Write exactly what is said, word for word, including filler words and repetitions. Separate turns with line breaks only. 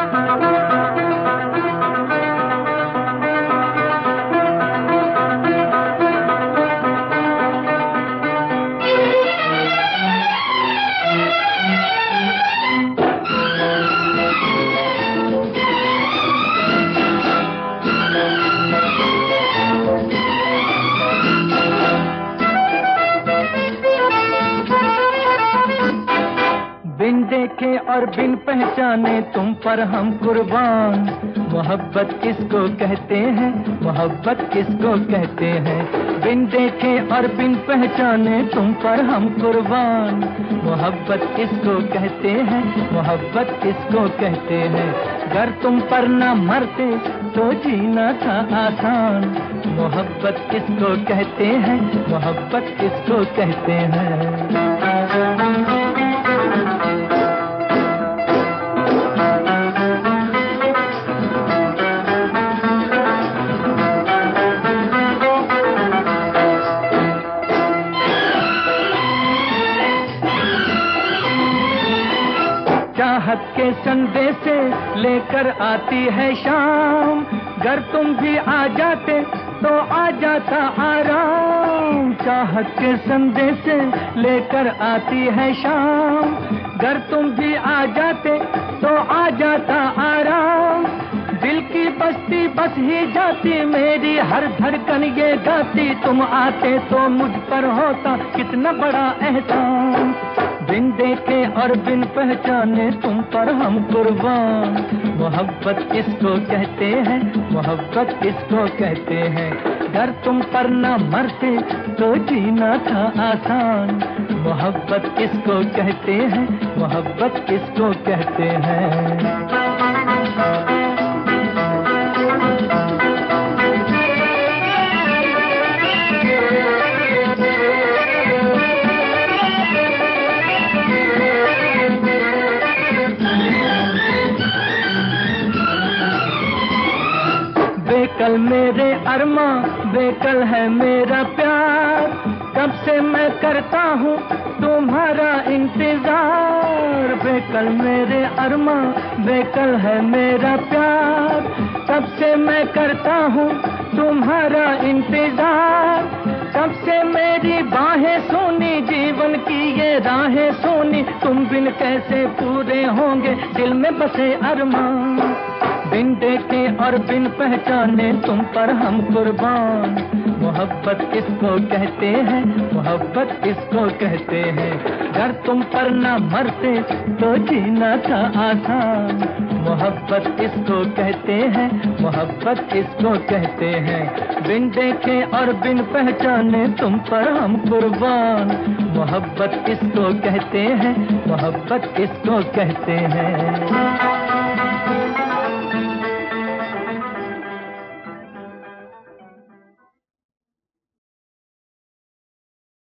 बिन देखे और बिन पहचाने तुम पर हम कुर्बान। मोहब्बत किसको कहते हैं, मोहब्बत किसको कहते हैं। बिन देखे और बिन पहचाने तुम पर हम कुर्बान। मोहब्बत किसको कहते हैं, मोहब्बत किसको कहते हैं। अगर तुम पर न मरते तो जीना था आसान। मोहब्बत किसको कहते हैं, मोहब्बत किसको कहते हैं। चाहत के संदेश लेकर आती है शाम। अगर तुम भी आ जाते तो आ जाता आराम। चाहत के संदेश लेकर आती है शाम। अगर तुम भी आ जाते तो आ जाता आराम। दिल की बस्ती बस ही जाती मेरी हर धड़कन ये गाती। तुम आते तो मुझ पर होता कितना बड़ा एहसान। बिन देखे और बिन पहचाने तुम पर हम कुर्बान। मोहब्बत किसको कहते हैं, मोहब्बत किसको कहते हैं। अगर तुम पर न मरते तो जीना था आसान। मोहब्बत किसको कहते हैं, मोहब्बत किसको कहते हैं। बेकल मेरे अरमा, बेकल है मेरा प्यार। कब से मैं करता हूँ तुम्हारा इंतजार। बेकल मेरे अरमा, बेकल है मेरा प्यार। कब से मैं करता हूँ तुम्हारा इंतजार। कब से मेरी बाहें सोनी, जीवन की ये राहें सोनी। तुम बिन कैसे पूरे होंगे दिल में बसे अरमान। बिन देखे और बिन पहचाने तुम पर हम कुर्बान। मोहब्बत किसको कहते हैं, मोहब्बत किसको कहते हैं। अगर तुम पर न मरते तो जीना था आसान। मोहब्बत किसको कहते हैं, मोहब्बत किसको कहते हैं। बिन देखे और बिन पहचाने तुम पर हम कुर्बान। मोहब्बत किसको कहते हैं, मोहब्बत किसको कहते हैं।